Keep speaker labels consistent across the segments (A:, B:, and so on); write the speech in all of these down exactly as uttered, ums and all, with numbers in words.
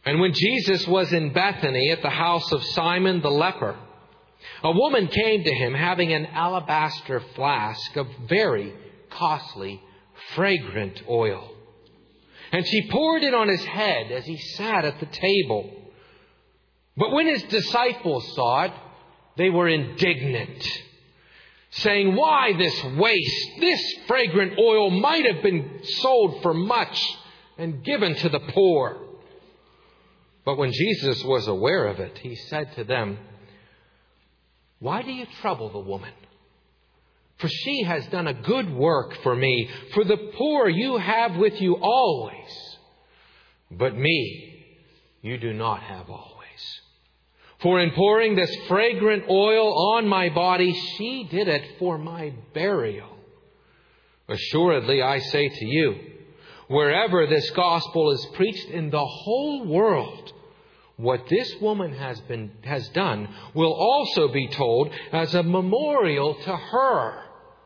A: And when Jesus was in Bethany at the house of Simon the leper, a woman came to him having an alabaster flask of very costly, fragrant oil. And she poured it on his head as he sat at the table. But when his disciples saw it, they were indignant, saying, "Why this waste? This fragrant oil might have been sold for much and given to the poor." But when Jesus was aware of it, he said to them, "Why do you trouble the woman? For she has done a good work for me. For the poor you have with you always, but me you do not have always. For in pouring this fragrant oil on my body, she did it for my burial. Assuredly, I say to you, wherever this gospel is preached in the whole world, what this woman has been has done will also be told as a memorial to her."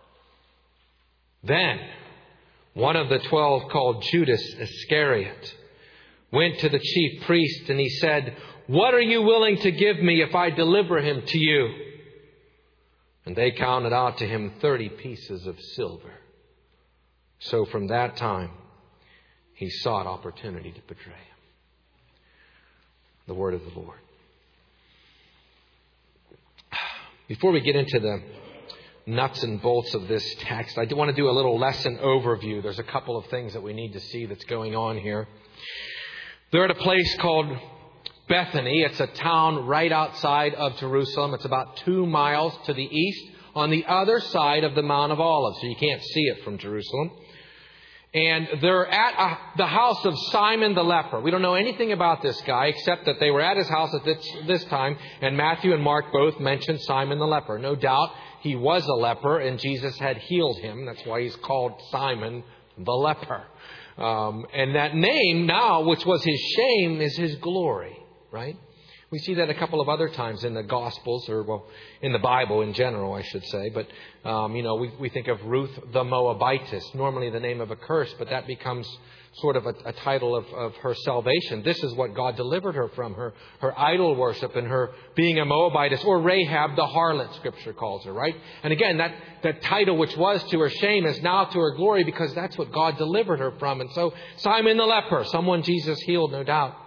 A: Then one of the twelve, called Judas Iscariot, went to the chief priest and he said, "What are you willing to give me if I deliver him to you?" And they counted out to him thirty pieces of silver. So from that time, he sought opportunity to betray him. The word of the Lord. Before we get into the nuts and bolts of this text, I do want to do a little lesson overview. There's a couple of things that we need to see that's going on here. They're at a place called Bethany. It's a town right outside of Jerusalem. It's about two miles to the east on the other side of the Mount of Olives. So you can't see it from Jerusalem. And they're at a, the house of Simon the leper. We don't know anything about this guy except that they were at his house at this, this time. And Matthew and Mark both mentioned Simon the leper. No doubt he was a leper and Jesus had healed him. That's why he's called Simon the leper. Um, and that name now, which was his shame, is his glory, right? We see that a couple of other times in the Gospels, or well, in the Bible in general, I should say. But, um, you know, we, we think of Ruth the Moabitess, normally the name of a curse, but that becomes sort of a, a title of, of her salvation. This is what God delivered her from, her, her idol worship and her being a Moabitess, or Rahab the harlot, Scripture calls her, right? And again, that, that title which was to her shame is now to her glory because that's what God delivered her from. And so Simon the leper, someone Jesus healed, no doubt.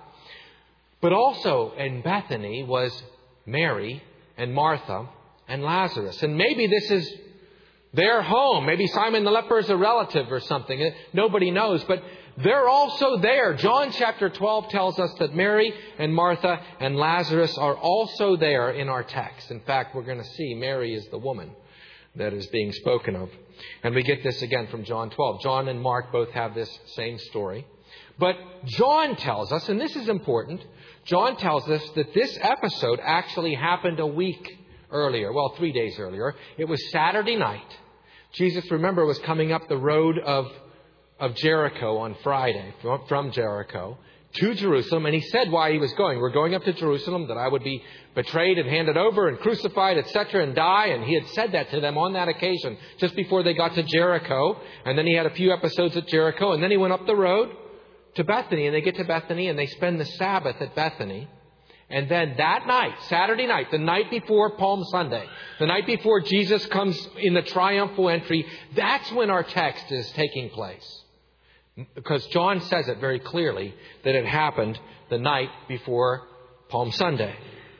A: But also in Bethany was Mary and Martha and Lazarus. And maybe this is their home. Maybe Simon the leper is a relative or something. Nobody knows. But they're also there. John chapter twelve tells us that Mary and Martha and Lazarus are also there in our text. In fact, we're going to see Mary is the woman that is being spoken of. And we get this again from John twelve. John and Mark both have this same story. But John tells us, and this is important, John tells us that this episode actually happened a week earlier. Well, three days earlier. It was Saturday night. Jesus, remember, was coming up the road of, of Jericho on Friday, from, from Jericho to Jerusalem. And he said why he was going. We're going up to Jerusalem, that I would be betrayed and handed over and crucified, et cetera, and die. And he had said that to them on that occasion, just before they got to Jericho. And then he had a few episodes at Jericho. And then he went up the road to Bethany, and they get to Bethany and they spend the Sabbath at Bethany. And then that night, Saturday night, the night before Palm Sunday, the night before Jesus comes in the triumphal entry, that's when our text is taking place. Because John says it very clearly that it happened the night before Palm Sunday.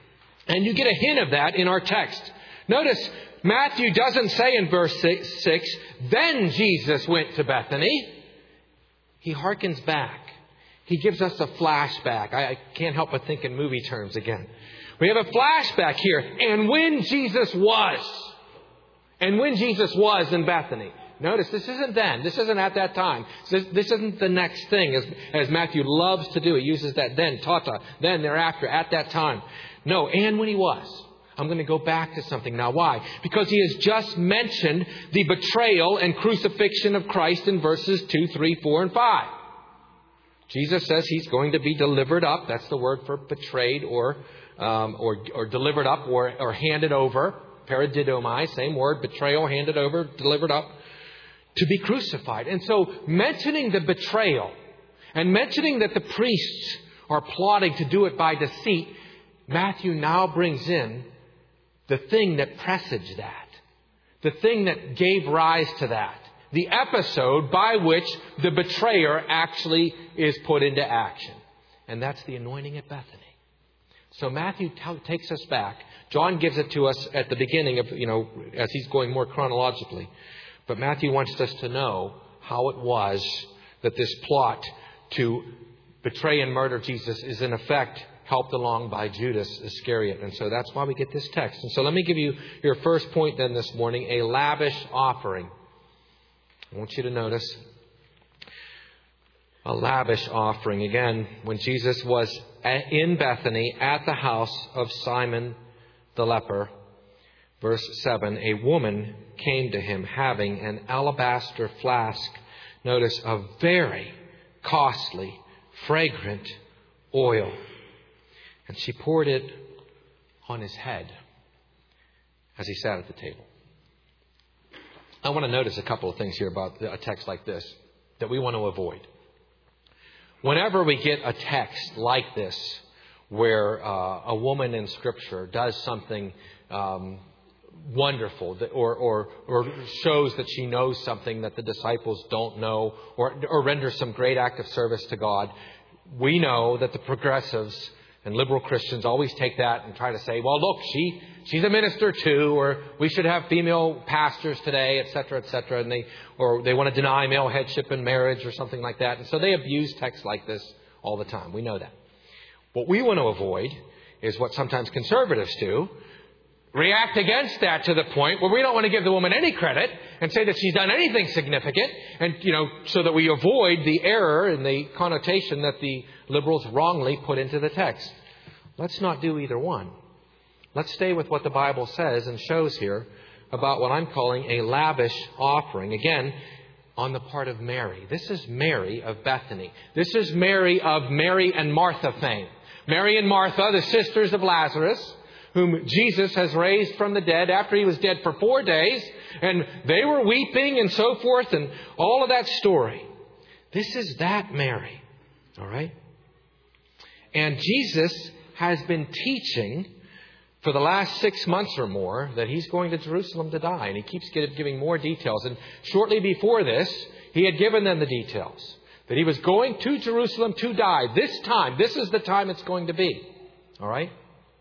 A: And you get a hint of that in our text. Notice Matthew doesn't say in verse six, then Jesus went to Bethany. He harkens back. He gives us a flashback. I, I can't help but think in movie terms again. We have a flashback here. And when Jesus was. And when Jesus was in Bethany. Notice, this isn't then. This isn't at that time. This, this isn't the next thing, as, as Matthew loves to do. He uses that then, tata, then, thereafter, at that time. No, and when he was. I'm going to go back to something now. Why? Because he has just mentioned the betrayal and crucifixion of Christ in verses two, three, four, and five. Jesus says he's going to be delivered up. That's the word for betrayed or um, or, or delivered up or, or handed over. Paradidomai, same word, betrayal, handed over, delivered up, to be crucified. And so mentioning the betrayal and mentioning that the priests are plotting to do it by deceit, Matthew now brings in the thing that presaged that. The thing that gave rise to that. The episode by which the betrayer actually is put into action. And that's the anointing at Bethany. So Matthew t- takes us back. John gives it to us at the beginning of, you know, as he's going more chronologically. But Matthew wants us to know how it was that this plot to betray and murder Jesus is in effect helped along by Judas Iscariot. And so that's why we get this text. And so let me give you your first point then this morning, a lavish offering. I want you to notice a lavish offering. Again, when Jesus was in Bethany at the house of Simon the leper, verse seven, a woman came to him having an alabaster flask, notice, of very costly, fragrant oil. And she poured it on his head as he sat at the table. I want to notice a couple of things here about a text like this that we want to avoid. Whenever we get a text like this, where uh, a woman in Scripture does something um, wonderful that, or, or, or shows that she knows something that the disciples don't know, or, or renders some great act of service to God, we know that the progressives and liberal Christians always take that and try to say, well, look, she she's a minister too, or we should have female pastors today, et cetera, et cetera. And they, or they want to deny male headship in marriage or something like that. And so they abuse texts like this all the time. We know that. What we want to avoid is what sometimes conservatives do. React against that to the point where we don't want to give the woman any credit and say that she's done anything significant, and, you know, so that we avoid the error and the connotation that the liberals wrongly put into the text. Let's not do either one. Let's stay with what the Bible says and shows here about what I'm calling a lavish offering. Again, on the part of Mary. This is Mary of Bethany. This is Mary of Mary and Martha fame. Mary and Martha, the sisters of Lazarus, whom Jesus has raised from the dead after he was dead for four days. And they were weeping and so forth and all of that story. This is that Mary. All right? And Jesus has been teaching for the last six months or more that he's going to Jerusalem to die. And he keeps giving more details. And shortly before this, he had given them the details. That he was going to Jerusalem to die. This time, this is the time it's going to be. All right?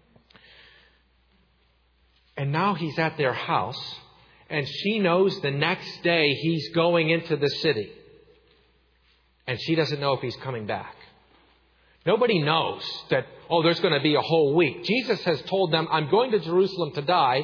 A: And now he's at their house. And she knows the next day he's going into the city. And she doesn't know if he's coming back. Nobody knows that, oh, there's going to be a whole week. Jesus has told them, I'm going to Jerusalem to die.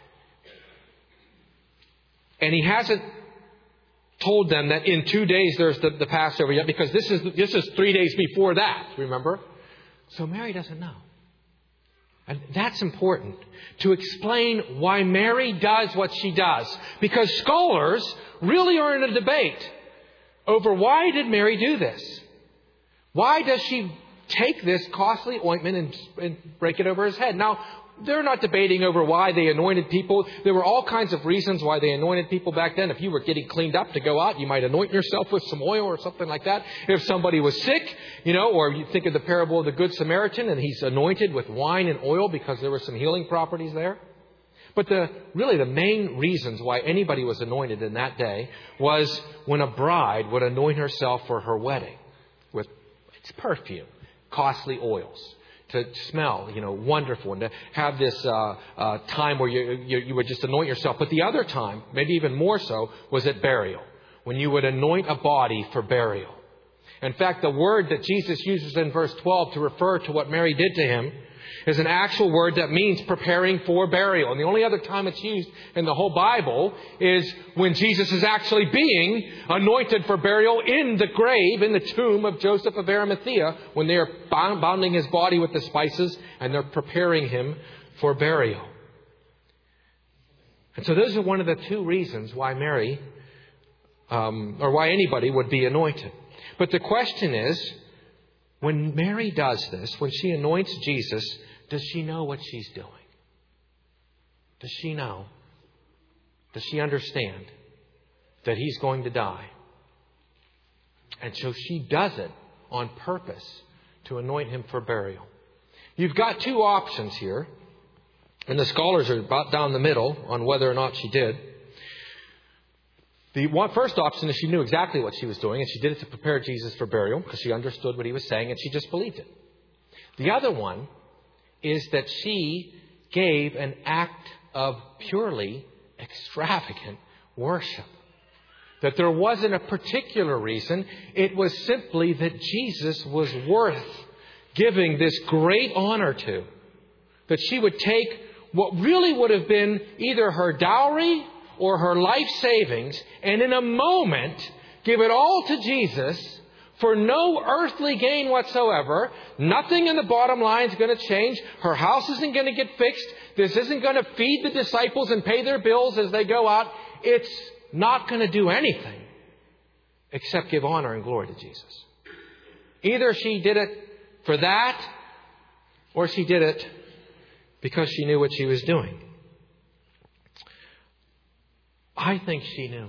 A: And he hasn't told them that in two days there's the, the Passover yet, because this is this is three days before that, remember? So Mary doesn't know. And that's important to explain why Mary does what she does. Because scholars really are in a debate over why did Mary do this? Why does she take this costly ointment and, and break it over his head? Now, they're not debating over why they anointed people. There were all kinds of reasons why they anointed people back then. If you were getting cleaned up to go out, you might anoint yourself with some oil or something like that. If somebody was sick, you know, or you think of the parable of the Good Samaritan and he's anointed with wine and oil because there were some healing properties there. But the really the main reasons why anybody was anointed in that day was when a bride would anoint herself for her wedding with its perfume, costly oils, to smell, you know, wonderful, and to have this uh, uh, time where you, you you would just anoint yourself. But the other time, maybe even more so, was at burial, when you would anoint a body for burial. In fact, the word that Jesus uses in verse twelve to refer to what Mary did to him is an actual word that means preparing for burial. And the only other time it's used in the whole Bible is when Jesus is actually being anointed for burial in the grave, in the tomb of Joseph of Arimathea, when they are bounding his body with the spices and they're preparing him for burial. And so those are one of the two reasons why Mary, um, or why anybody would be anointed. But the question is, when Mary does this, when she anoints Jesus, does she know what she's doing? Does she know? Does she understand that he's going to die? And so she does it on purpose to anoint him for burial. You've got two options here. And the scholars are about down the middle on whether or not she did. The one, first option is she knew exactly what she was doing, and she did it to prepare Jesus for burial because she understood what he was saying and she just believed it. The other one is that she gave an act of purely extravagant worship. That there wasn't a particular reason. It was simply that Jesus was worth giving this great honor to. That she would take what really would have been either her dowry or her life savings, and in a moment give it all to Jesus for no earthly gain whatsoever. Nothing in the bottom line is going to change. Her house isn't going to get fixed. This isn't going to feed the disciples and pay their bills as they go out. It's not going to do anything except give honor and glory to Jesus. Either she did it for that, or she did it because she knew what she was doing. I think she knew.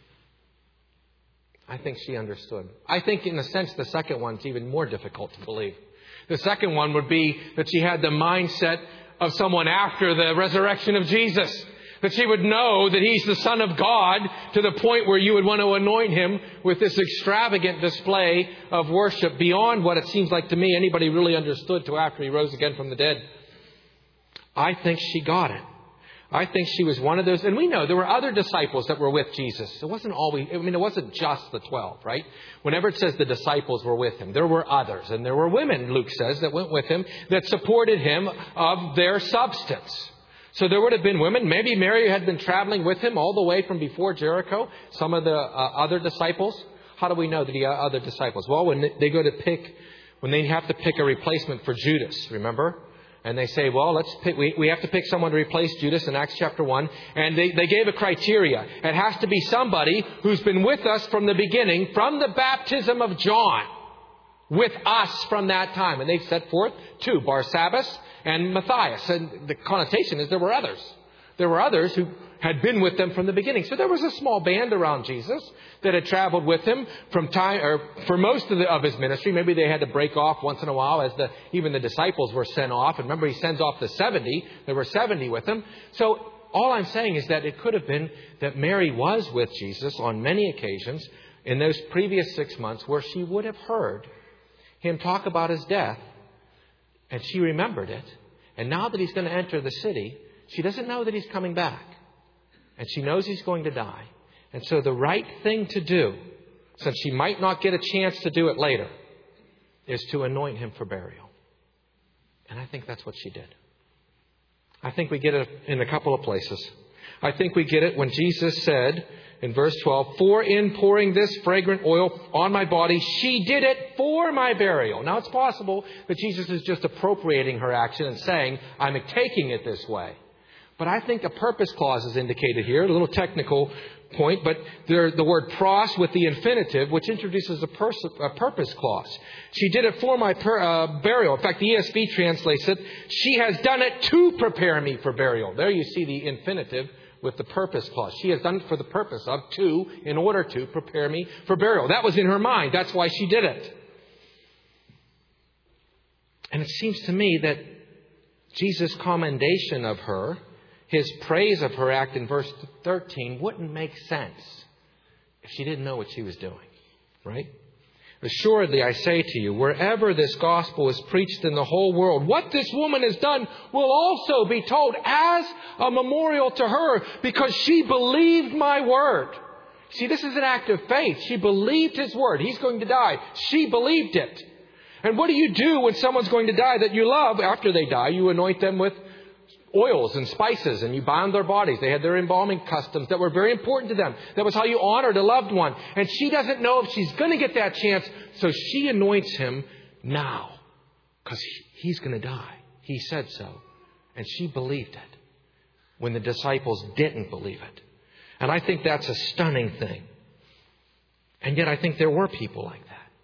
A: I think she understood. I think in a sense the second one's even more difficult to believe. The second one would be that she had the mindset of someone after the resurrection of Jesus. That she would know that he's the Son of God to the point where you would want to anoint him with this extravagant display of worship beyond what it seems like to me anybody really understood till after he rose again from the dead. I think she got it. I think she was one of those. And we know there were other disciples that were with Jesus. It wasn't always, I mean, it wasn't just the twelve, right? Whenever it says the disciples were with him, there were others. And there were women, Luke says, that went with him that supported him of their substance. So there would have been women. Maybe Mary had been traveling with him all the way from before Jericho. Some of the uh, other disciples. How do we know that he had other disciples? Well, when they go to pick, when they have to pick a replacement for Judas, remember? And they say, well, let's pick, we, we have to pick someone to replace Judas in Acts chapter one. And they, they gave a criteria. It has to be somebody who's been with us from the beginning, from the baptism of John, with us from that time. And they set forth two, Barsabbas and Matthias. And the connotation is there were others. There were others who had been with them from the beginning. So there was a small band around Jesus that had traveled with him from time, or for most of, the, of his ministry. Maybe they had to break off once in a while as the even the disciples were sent off. And remember, he sends off the seventy. There were seventy with him. So all I'm saying is that it could have been that Mary was with Jesus on many occasions in those previous six months where she would have heard him talk about his death. And she remembered it. And now that he's going to enter the city, she doesn't know that he's coming back. And she knows he's going to die. And so the right thing to do, since she might not get a chance to do it later, is to anoint him for burial. And I think that's what she did. I think we get it in a couple of places. I think we get it when Jesus said in verse twelve, for in pouring this fragrant oil on my body, she did it for my burial. Now it's possible that Jesus is just appropriating her action and saying, I'm taking it this way. But I think a purpose clause is indicated here, a little technical point, but there, the word pros with the infinitive, which introduces a, pers- a purpose clause. She did it for my per- uh, burial. In fact, the E S V translates it, she has done it to prepare me for burial. There you see the infinitive with the purpose clause. She has done it for the purpose of, to, in order to prepare me for burial. That was in her mind. That's why she did it. And it seems to me that Jesus' commendation of her, his praise of her act in verse thirteen wouldn't make sense if she didn't know what she was doing, right? Assuredly, I say to you, wherever this gospel is preached in the whole world, what this woman has done will also be told as a memorial to her because she believed my word. See, this is an act of faith. She believed his word. He's going to die. She believed it. And what do you do when someone's going to die that you love? After they die, you anoint them with oils and spices, and you bound their bodies. They had their embalming customs that were very important to them. That was how you honored a loved one. And she doesn't know if she's going to get that chance, so she anoints him now because he's going to die. He said so. And she believed it when the disciples didn't believe it. And I think that's a stunning thing. And yet I think there were people like that.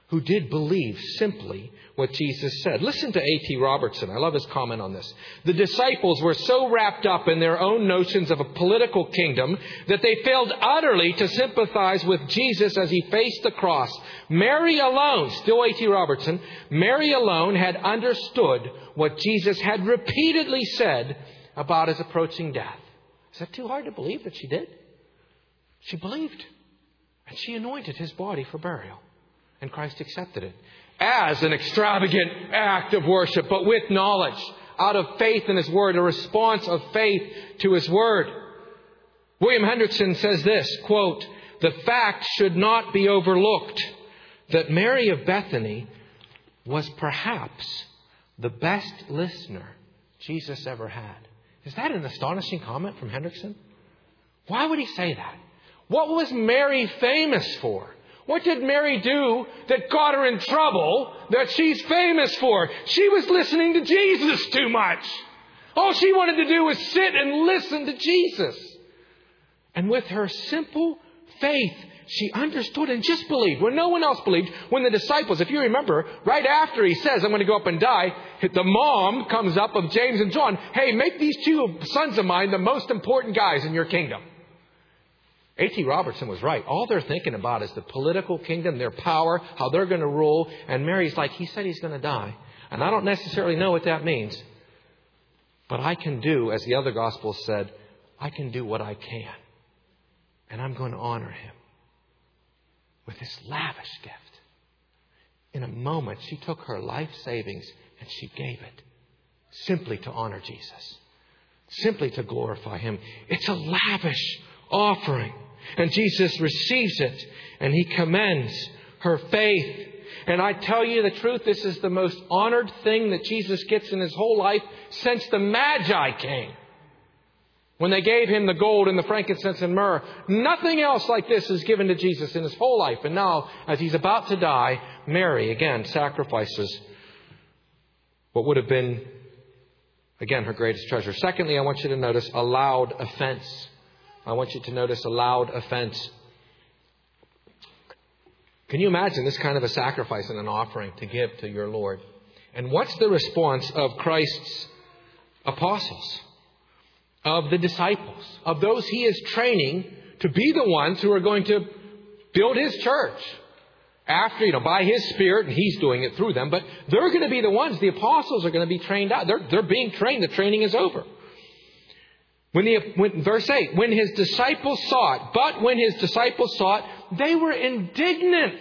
A: who did believe simply what Jesus said. Listen to A T Robertson. I love his comment on this. The disciples were so wrapped up in their own notions of a political kingdom that they failed utterly to sympathize with Jesus as he faced the cross. Mary alone, still A T Robertson, Mary alone had understood what Jesus had repeatedly said about his approaching death. Is that too hard to believe that she did? She believed. And she anointed his body for burial. And Christ accepted it as an extravagant act of worship, but with knowledge, out of faith in his word, a response of faith to his word. William Hendrickson says this, quote, "The fact should not be overlooked that Mary of Bethany was perhaps the best listener Jesus ever had." Is that an astonishing comment from Hendrickson? Why would he say that? What was Mary famous for? What did Mary do that got her in trouble that she's famous for? She was listening to Jesus too much. All she wanted to do was sit and listen to Jesus. And with her simple faith, she understood and just believed when no one else believed. When the disciples, if you remember, right after he says, "I'm going to go up and die," the mom comes up of James and John. "Hey, make these two sons of mine the most important guys in your kingdom." A T Robertson was right. All they're thinking about is the political kingdom, their power, how they're going to rule. And Mary's like, he said he's going to die. And I don't necessarily know what that means. But I can do, as the other Gospels said, I can do what I can. And I'm going to honor him with this lavish gift. In a moment, she took her life savings and she gave it simply to honor Jesus. Simply to glorify him. It's a lavish offering. And Jesus receives it and he commends her faith. And I tell you the truth, this is the most honored thing that Jesus gets in his whole life since the Magi came. When they gave him the gold and the frankincense and myrrh, nothing else like this is given to Jesus in his whole life. And now, as he's about to die, Mary again sacrifices what would have been, again, her greatest treasure. Secondly, I want you to notice a loud offense. I want you to notice a loud offense. Can you imagine this kind of a sacrifice and an offering to give to your Lord? And what's the response of Christ's apostles, of the disciples, of those he is training to be the ones who are going to build his church? After, you know, by his Spirit, and he's doing it through them, but they're going to be the ones, the apostles are going to be trained out. They're, they're being trained. The training is over. When the, when, verse eight, when his disciples saw it, but when his disciples saw it, they were indignant,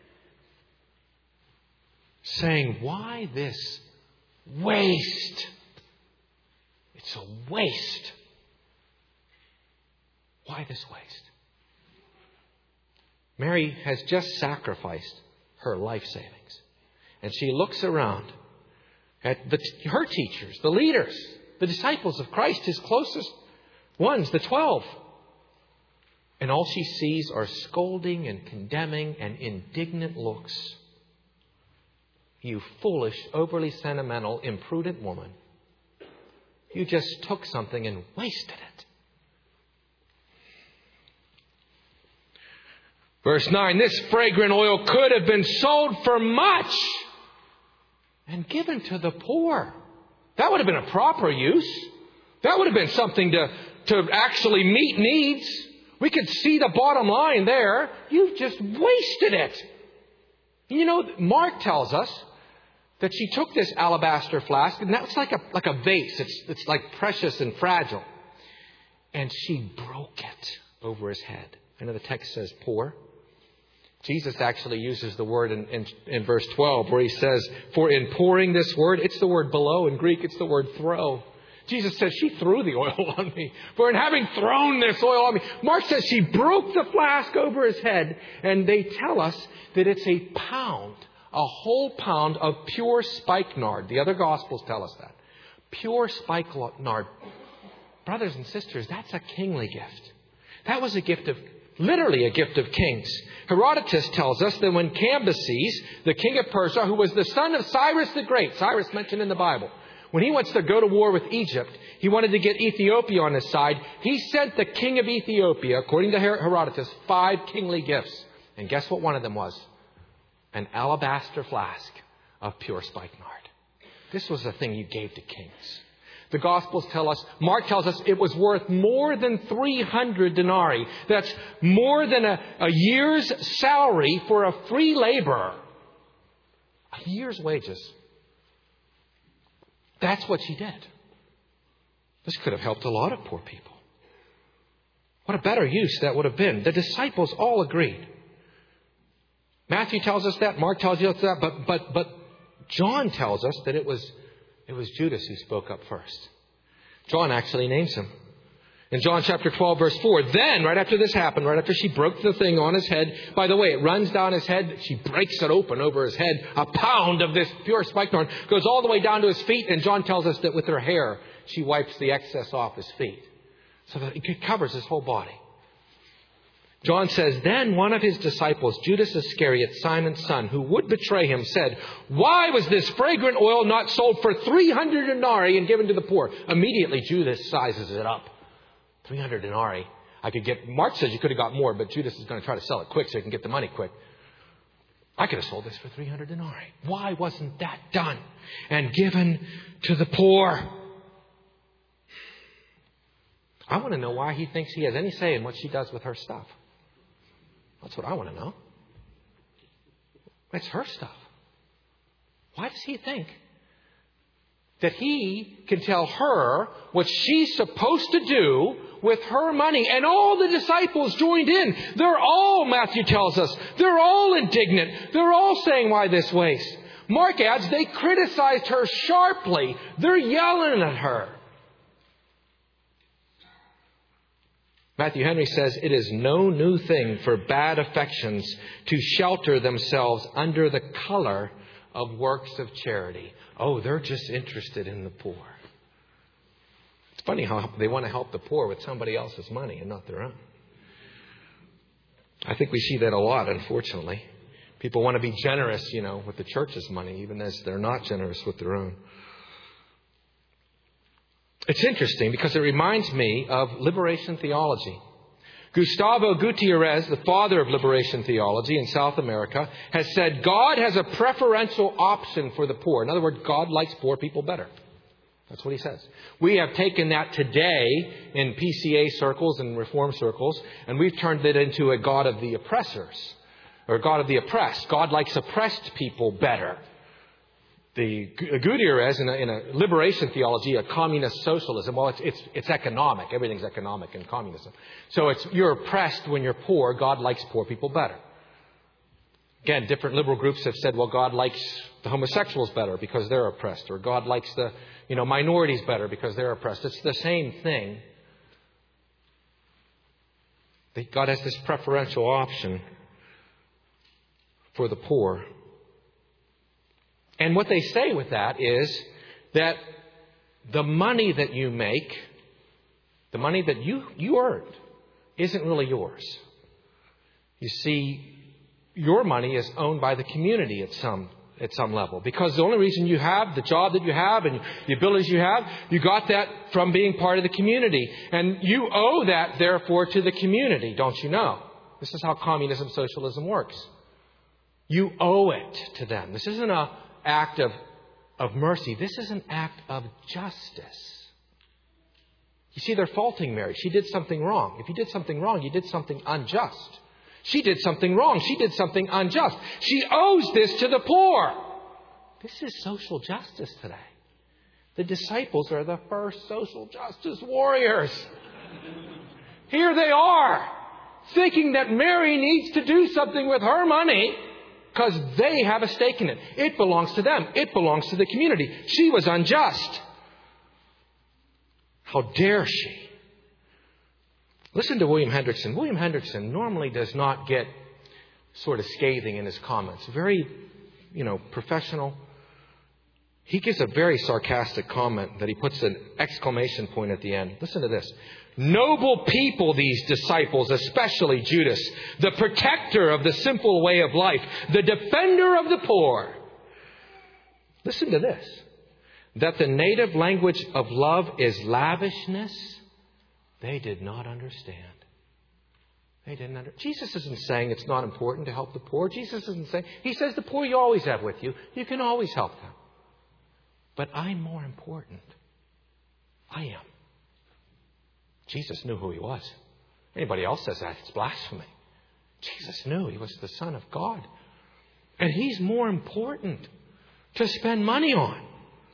A: saying, "Why this waste? It's a waste. Why this waste?" Mary has just sacrificed her life savings. And she looks around at the, her teachers, the leaders, the disciples of Christ, his closest ones, the twelve. And all she sees are scolding and condemning and indignant looks. "You foolish, overly sentimental, imprudent woman. You just took something and wasted it." Verse nine, "This fragrant oil could have been sold for much and given to the poor." That would have been a proper use. That would have been something to, to actually meet needs. We could see the bottom line there. You've just wasted it. You know, Mark tells us that she took this alabaster flask, and that's like a like a vase. It's it's like precious and fragile. And she broke it over his head. I know the text says pour. Jesus actually uses the word in, in, in verse twelve where he says, for in pouring this word, it's the word below. In Greek, it's the word throw. Jesus says, she threw the oil on me. For in having thrown this oil on me. Mark says she broke the flask over his head. And they tell us that it's a pound, a whole pound of pure spikenard. The other Gospels tell us that. Pure spikenard. Brothers and sisters, that's a kingly gift. That was a gift of, literally a gift of kings. Herodotus tells us that when Cambyses, the king of Persia, who was the son of Cyrus the Great, Cyrus mentioned in the Bible, when he wants to go to war with Egypt, he wanted to get Ethiopia on his side. He sent the king of Ethiopia, according to Herodotus, five kingly gifts. And guess what one of them was? an alabaster flask of pure spikenard. This was the thing you gave to kings. The Gospels tell us, Mark tells us it was worth more than three hundred denarii. That's more than a, a year's salary for a free laborer. A year's wages. That's what she did. This could have helped a lot of poor people. What a better use that would have been. The disciples all agreed. Matthew tells us that. Mark tells us that. But but but John tells us that it was it was Judas who spoke up first. John actually names him. In John chapter twelve, verse four, then, right after this happened, right after she broke the thing on his head, by the way, it runs down his head, she breaks it open over his head, a pound of this pure spikenard, goes all the way down to his feet, and John tells us that with her hair, she wipes the excess off his feet. So that it covers his whole body. John says, then one of his disciples, Judas Iscariot, Simon's son, who would betray him, said, why was this fragrant oil not sold for three hundred denarii and given to the poor? Immediately, Judas sizes it up. three hundred denarii. I could get, Mark says you could have got more, but Judas is going to try to sell it quick so he can get the money quick. I could have sold this for three hundred denarii. Why wasn't that done and given to the poor? I want to know why he thinks he has any say in what she does with her stuff. That's what I want to know. It's her stuff. Why does he think that he can tell her what she's supposed to do with her money? And all the disciples joined in. They're all, Matthew tells us, they're all indignant. They're all saying, why this waste? Mark adds, they criticized her sharply. They're yelling at her. Matthew Henry says, it is no new thing for bad affections to shelter themselves under the color of works of charity. Oh, they're just interested in the poor. It's funny how they want to help the poor with somebody else's money and not their own. I think we see that a lot, unfortunately. People want to be generous, you know, with the church's money, even as they're not generous with their own. It's interesting because it reminds me of liberation theology. Gustavo Gutierrez, the father of liberation theology in South America, has said God has a preferential option for the poor. In other words, God likes poor people better. That's what he says. We have taken that today in P C A circles and reform circles, and we've turned it into a God of the oppressors, or God of the oppressed. God likes oppressed people better. The Gutierrez, in a, in a liberation theology, a communist socialism, well, it's, it's, it's economic. Everything's economic in communism. So it's you're oppressed when you're poor. God likes poor people better. Again, different liberal groups have said, well, God likes the homosexuals better because they're oppressed. Or God likes the you know minorities better because they're oppressed. It's the same thing. God has this preferential option for the poor. And what they say with that is that the money that you make, the money that you, you earned, isn't really yours. You see, your money is owned by the community at some at some level. Because the only reason you have the job that you have and the abilities you have, you got that from being part of the community. And you owe that, therefore, to the community, don't you know? This is how communism, socialism works. You owe it to them. This isn't a act of, of mercy. This is an act of justice. You see, they're faulting Mary. She did something wrong. If you did something wrong, you did something unjust. She did something wrong. She did something unjust. She owes this to the poor. This is social justice today. The disciples are the first social justice warriors. Here they are, thinking that Mary needs to do something with her money because they have a stake in it. It belongs to them. It belongs to the community. She was unjust. How dare she? Listen to William Hendrickson. William Hendrickson normally does not get sort of scathing in his comments. Very, you know, professional. He gives a very sarcastic comment that he puts an exclamation point at the end. Listen to this. Noble people, these disciples, especially Judas, the protector of the simple way of life, the defender of the poor. Listen to this. That the native language of love is lavishness, they did not understand. They didn't under- Jesus isn't saying it's not important to help the poor. Jesus isn't saying... He says the poor you always have with you. You can always help them. But I'm more important. I am. Jesus knew who he was. Anybody else says that, it's blasphemy. Jesus knew he was the Son of God. And he's more important to spend money on.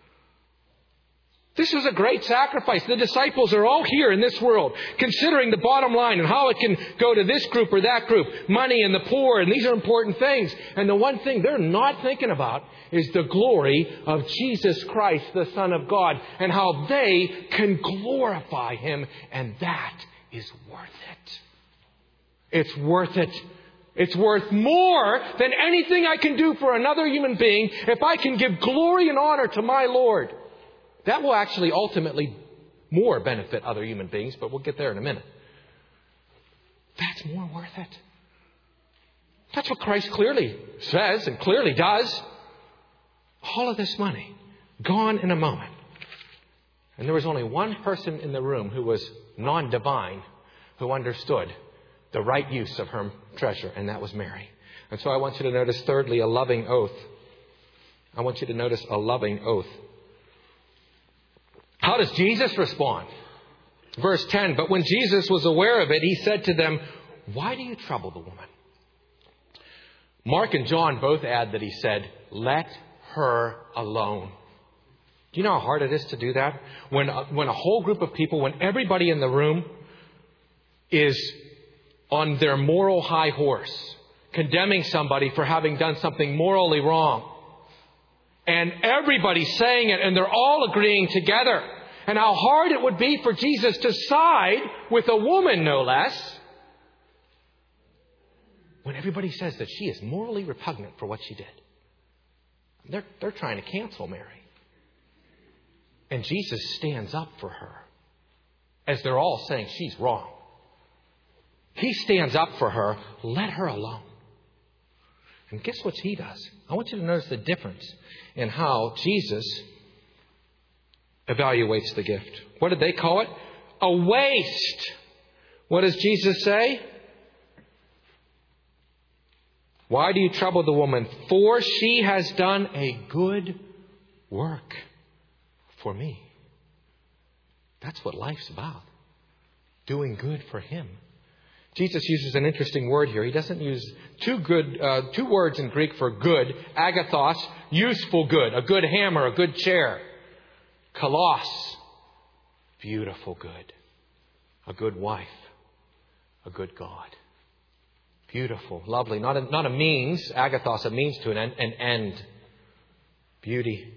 A: This is a great sacrifice. The disciples are all here in this world, considering the bottom line and how it can go to this group or that group. Money and the poor, and these are important things. And the one thing they're not thinking about is the glory of Jesus Christ, the Son of God, and how they can glorify him. And that is worth it. It's worth it. It's worth more than anything I can do for another human being if I can give glory and honor to my Lord. That will actually ultimately more benefit other human beings, but we'll get there in a minute. That's more worth it. That's what Christ clearly says and clearly does. All of this money gone in a moment. And there was only one person in the room who was non-divine, who understood the right use of her treasure, and that was Mary. And so I want you to notice, thirdly, a loving oath. I want you to notice a loving oath. How does Jesus respond? Verse ten, but when Jesus was aware of it, he said to them, why do you trouble the woman? Mark and John both add that he said, let her alone. Do you know how hard it is to do that? When a, when a whole group of people, when everybody in the room is on their moral high horse, condemning somebody for having done something morally wrong. And everybody's saying it, and they're all agreeing together. And how hard it would be for Jesus to side with a woman, no less, when everybody says that she is morally repugnant for what she did. They're, they're trying to cancel Mary. And Jesus stands up for her as they're all saying she's wrong. He stands up for her. Let her alone. And guess what he does? I want you to notice the difference in how Jesus evaluates the gift. What did they call it? A waste. What does Jesus say? Why do you trouble the woman? For she has done a good work for me. That's what life's about. Doing good for him. Jesus uses an interesting word here. He doesn't use two good, uh, two words in Greek for good. Agathos, useful good. A good hammer, a good chair. Kalos, beautiful good. A good wife. A good God. Beautiful, lovely. Not a, not a means. Agathos, a means to an end. An end. Beauty.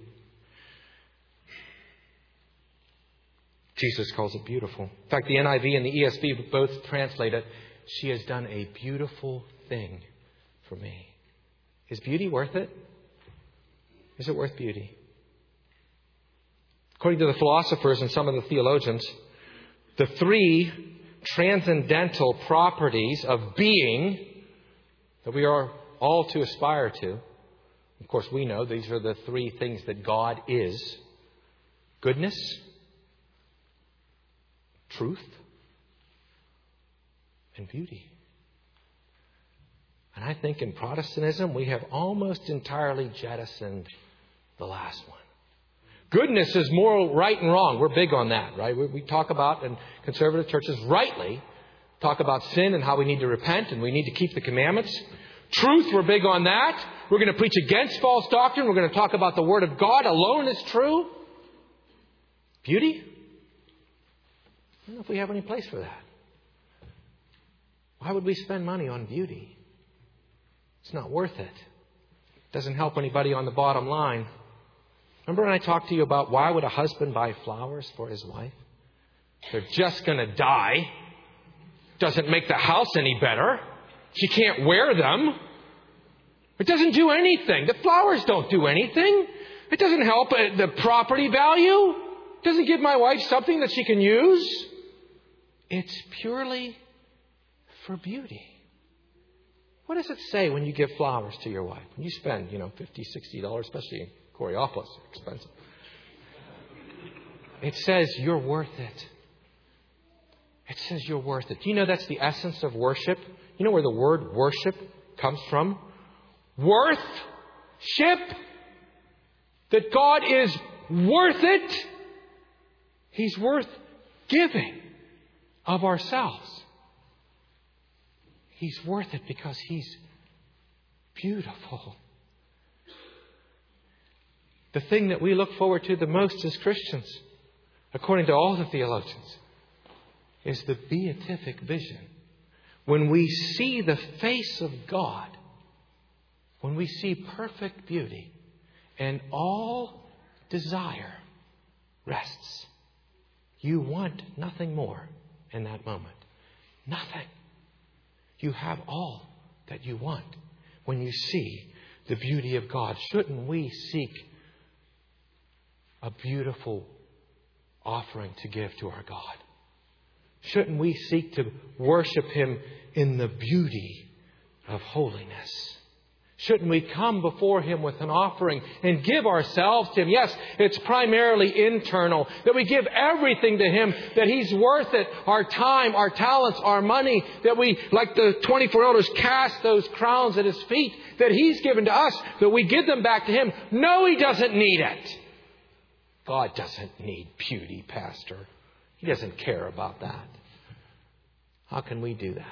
A: Jesus calls it beautiful. In fact, the N I V and the E S V both translate it, she has done a beautiful thing for me. Is beauty worth it? Is it worth beauty? According to the philosophers and some of the theologians, the three transcendental properties of being that we are all to aspire to. Of course, we know these are the three things that God is. Goodness, truth, and beauty. And I think in Protestantism, we have almost entirely jettisoned the last one. Goodness is moral right and wrong. We're big on that, right? We, we talk about, in conservative churches, rightly, talk about sin and how we need to repent and we need to keep the commandments. Truth, we're big on that. We're going to preach against false doctrine. We're going to talk about the Word of God alone is true. Beauty? I don't know if we have any place for that. Why would we spend money on beauty? It's not worth it. It doesn't help anybody on the bottom line. Remember when I talked to you about why would a husband buy flowers for his wife? They're just going to die. Doesn't make the house any better. She can't wear them. It doesn't do anything. The flowers don't do anything. It doesn't help the property value. It doesn't give my wife something that she can use. It's purely for beauty. What does it say when you give flowers to your wife? When you spend, you know, fifty dollars, sixty dollars, especially in Coreopolis, expensive. It says you're worth it. It says you're worth it. Do you know that's the essence of worship? You know where the word worship comes from? Worth ship. That God is worth it. He's worth giving of ourselves. He's worth it because He's beautiful. The thing that we look forward to the most as Christians, according to all the theologians, is the beatific vision. When we see the face of God, when we see perfect beauty, and all desire rests. You want nothing more in that moment. Nothing. You have all that you want when you see the beauty of God. Shouldn't we seek a beautiful offering to give to our God? Shouldn't we seek to worship Him in the beauty of holiness? Shouldn't we come before Him with an offering and give ourselves to Him? Yes, it's primarily internal. That we give everything to Him. That He's worth it. Our time, our talents, our money. That we, like the twenty-four elders, cast those crowns at His feet. That He's given to us. That we give them back to Him. No, He doesn't need it. God doesn't need beauty, Pastor. He doesn't care about that. How can we do that?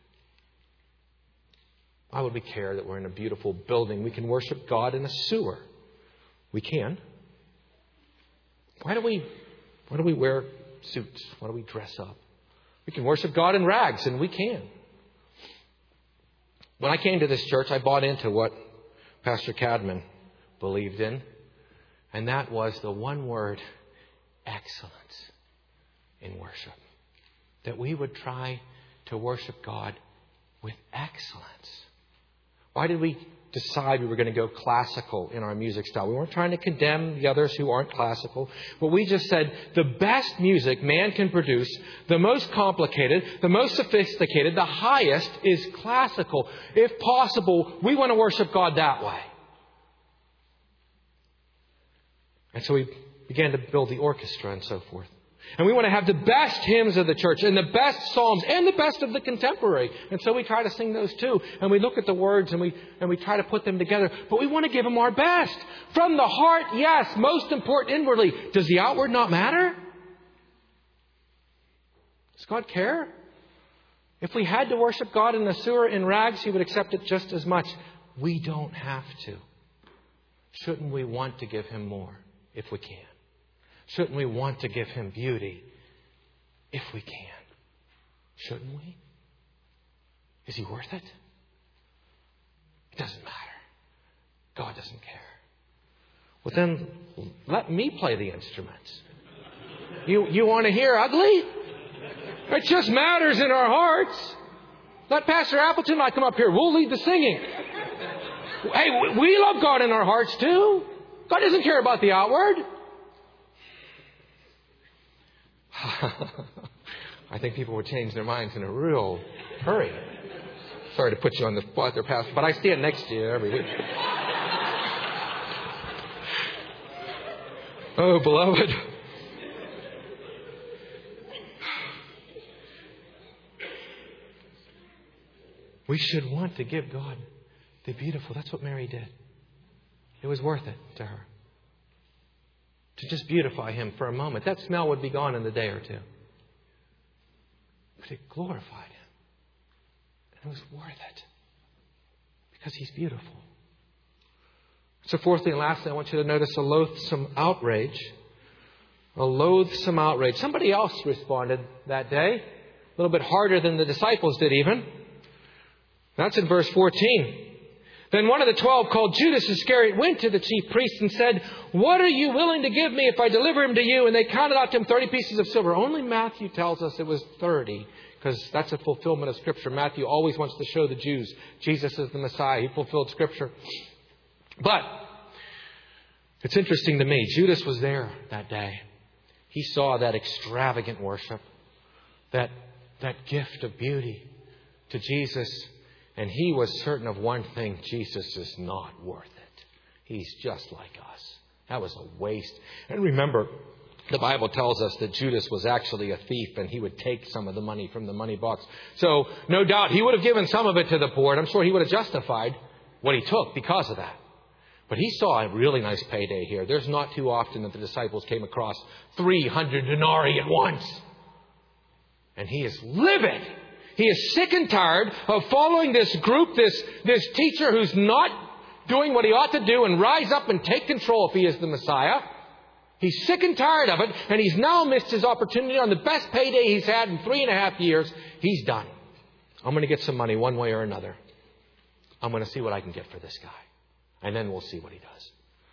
A: Why would we care that we're in a beautiful building? We can worship God in a sewer. We can. Why do we, why do we wear suits? Why do we dress up? We can worship God in rags, and we can. When I came to this church, I bought into what Pastor Cadman believed in. And that was the one word, excellence in worship. That we would try to worship God with excellence. Why did we decide we were going to go classical in our music style? We weren't trying to condemn the others who aren't classical. But we just said the best music man can produce, the most complicated, the most sophisticated, the highest is classical. If possible, we want to worship God that way. And so we began to build the orchestra and so forth. And we want to have the best hymns of the church and the best psalms and the best of the contemporary. And so we try to sing those too. And we look at the words and we and we try to put them together. But we want to give them our best. From the heart, yes. Most important inwardly. Does the outward not matter? Does God care? If we had to worship God in a sewer in rags, He would accept it just as much. We don't have to. Shouldn't we want to give Him more if we can? Shouldn't we want to give Him beauty if we can? Shouldn't we? Is He worth it? It doesn't matter. God doesn't care. Well, then let me play the instruments. You, you want to hear ugly? It just matters in our hearts. Let Pastor Appleton and I come up here. We'll lead the singing. Hey, we love God in our hearts too. God doesn't care about the outward. I think people would change their minds in a real hurry. Sorry to put you on the spot there, Pastor, but I stand next to you every week. Oh, beloved. We should want to give God the beautiful. That's what Mary did. It was worth it to her. To just beautify Him for a moment. That smell would be gone in a day or two. But it glorified Him. And it was worth it. Because He's beautiful. So fourthly and lastly, I want you to notice a loathsome outrage. A loathsome outrage. Somebody else responded that day. A little bit harder than the disciples did even. That's in verse fourteen. Then one of the twelve, called Judas Iscariot, went to the chief priests and said, "What are you willing to give me if I deliver him to you?" And they counted out to him thirty pieces of silver. Only Matthew tells us it was thirty, because that's a fulfillment of Scripture. Matthew always wants to show the Jews Jesus is the Messiah. He fulfilled Scripture. But it's interesting to me. Judas was there that day. He saw that extravagant worship, that, that gift of beauty to Jesus. And he was certain of one thing: Jesus is not worth it. He's just like us. That was a waste. And remember, The Bible tells us that Judas was actually a thief and he would take some of the money from the money box. So no doubt he would have given some of it to the poor, and I'm sure he would have justified what he took because of that. But he saw a really nice payday here. There's not too often that the disciples came across three hundred denarii at once. And he is livid. He is sick and tired of following this group, this, this teacher who's not doing what he ought to do and rise up and take control if he is the Messiah. He's sick and tired of it, and he's now missed his opportunity on the best payday he's had in three and a half years. He's done. I'm going to get some money one way or another. I'm going to see what I can get for this guy. And then we'll see what he does.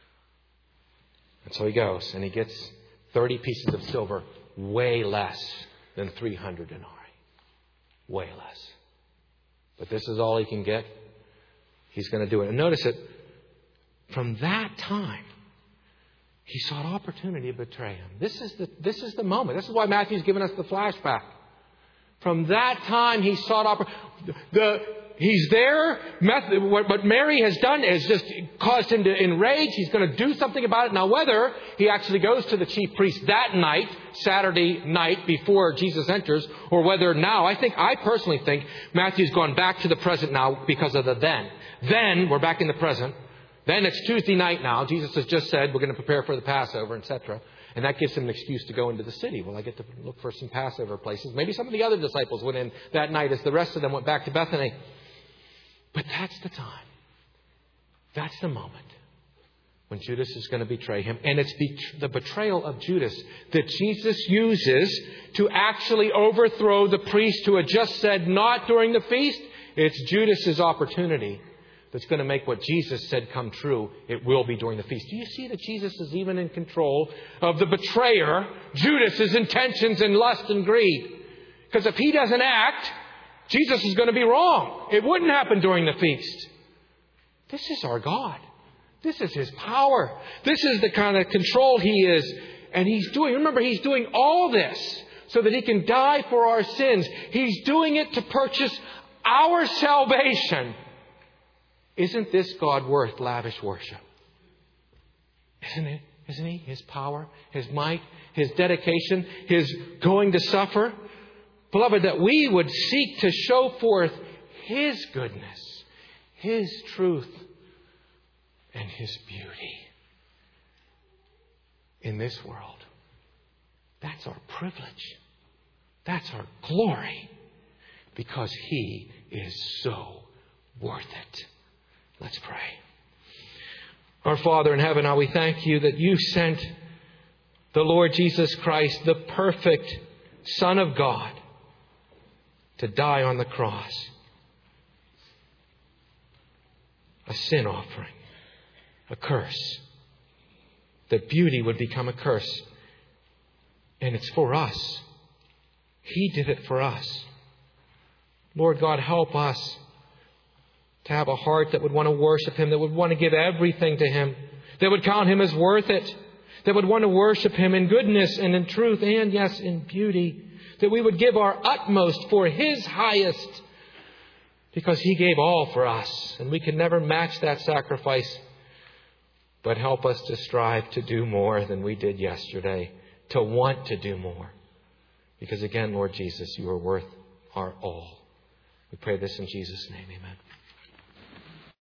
A: And so he goes, and he gets thirty pieces of silver, way less than three hundred denarii. Way less. But this is all he can get. He's going to do it. And notice it. From that time, he sought opportunity to betray him. This is the, this is the moment. This is why Matthew's given us the flashback. From that time, he sought opportunity. The, he's there. What Mary has done has just caused him to enrage. He's going to do something about it. Now, whether he actually goes to the chief priest that night, Saturday night, before Jesus enters, or whether now, I think, I personally think Matthew's gone back to the present now because of the then. Then, we're back in the present. Then it's Tuesday night now. Jesus has just said we're going to prepare for the Passover, et cetera. And that gives him an excuse to go into the city. Well, I get to look for some Passover places. Maybe some of the other disciples went in that night as the rest of them went back to Bethany. But that's the time. That's the moment when Judas is going to betray him. And it's the betrayal of Judas that Jesus uses to actually overthrow the priest who had just said not during the feast. It's Judas's opportunity that's going to make what Jesus said come true. It will be during the feast. Do you see that Jesus is even in control of the betrayer, Judas's intentions and lust and greed? Because if he doesn't act, Jesus is going to be wrong. It wouldn't happen during the feast. This is our God. This is His power. This is the kind of control He is. And He's doing, remember, He's doing all this so that He can die for our sins. He's doing it to purchase our salvation. Isn't this God worth lavish worship? Isn't it? Isn't He? His power, His might, His dedication, His going to suffer. Beloved, that we would seek to show forth His goodness, His truth, and His beauty in this world. That's our privilege. That's our glory. Because He is so worth it. Let's pray. Our Father in heaven, now we thank You that You sent the Lord Jesus Christ, the perfect Son of God, to die on the cross. A sin offering. A curse. That beauty would become a curse. And it's for us. He did it for us. Lord God, help us to have a heart that would want to worship Him, that would want to give everything to Him, that would count Him as worth it, that would want to worship Him in goodness and in truth and, yes, in beauty, that we would give our utmost for His highest, because He gave all for us, and we can never match that sacrifice. But help us to strive to do more than we did yesterday, to want to do more. Because again, Lord Jesus, You are worth our all. We pray this in Jesus' name. Amen.